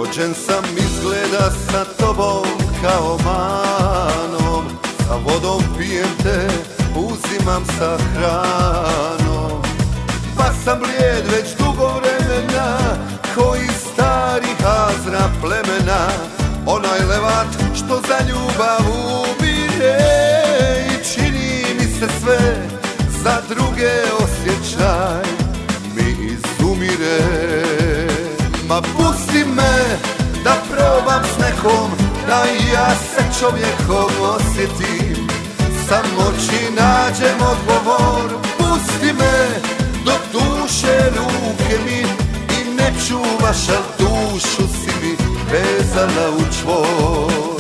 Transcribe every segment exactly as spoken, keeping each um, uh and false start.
Rođen sam izgleda sa tobom kao manom, sa vodom pijem te, uzimam sa hranom. Pa sam blijed već dugo vremena, koji stari Hazra plemena, onaj levat što za ljubav umire. I čini mi se sve, za druge osjećaj mi izumire. Ma pusti me da probam s nekom, da i ja se čovjekom osjetim, samo či nađem odgovor. Pusti me do duše ruke mi i ne čuvaš, al dušu si mi vezala u čvor.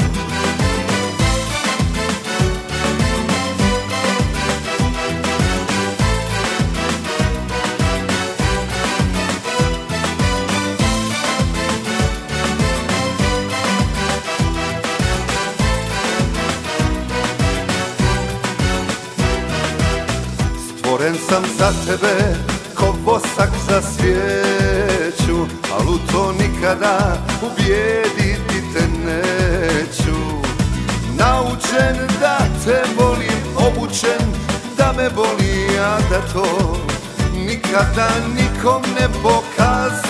Stvoren sam za tebe ko vosak za svijeću, al u to nikada ubijediti te neću. Naučen da te volim, obučen da me boli, a da to nikada nikom ne pokazujem.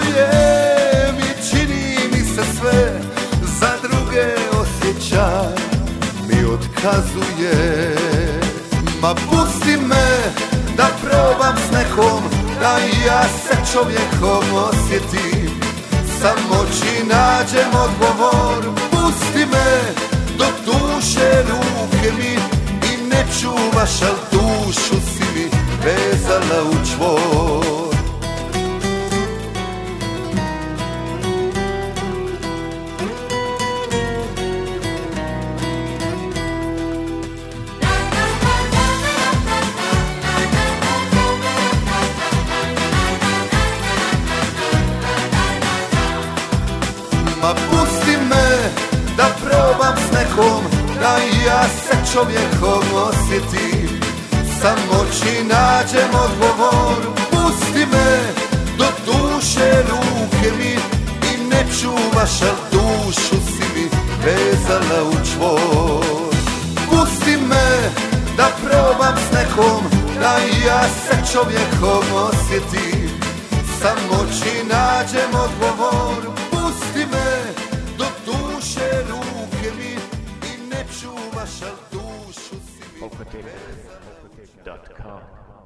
I čini mi se sve, za druge osjećaj mi otkazuje. Ma pusti me da probam s nekom, da i ja se čovjekom osjetim, samo či nađem odgovor. Pusti me do duše ruke mi i ne čuvaš, al dušu si mi vezala u čvor. Ma pusti me da probam s nekom, da i ja se čovjekom osjetim, samo či nađem odgovor. Pusti me do duše ruke mi i ne čuvaš, al dušu si mi vezala u čvor. Pusti me da probam s nekom, da i ja se čovjekom osjetim, samo či nađem odgovor. Pusti me do duše ruke mi i ne čuvaš, al dušu si mi vezala u čvor.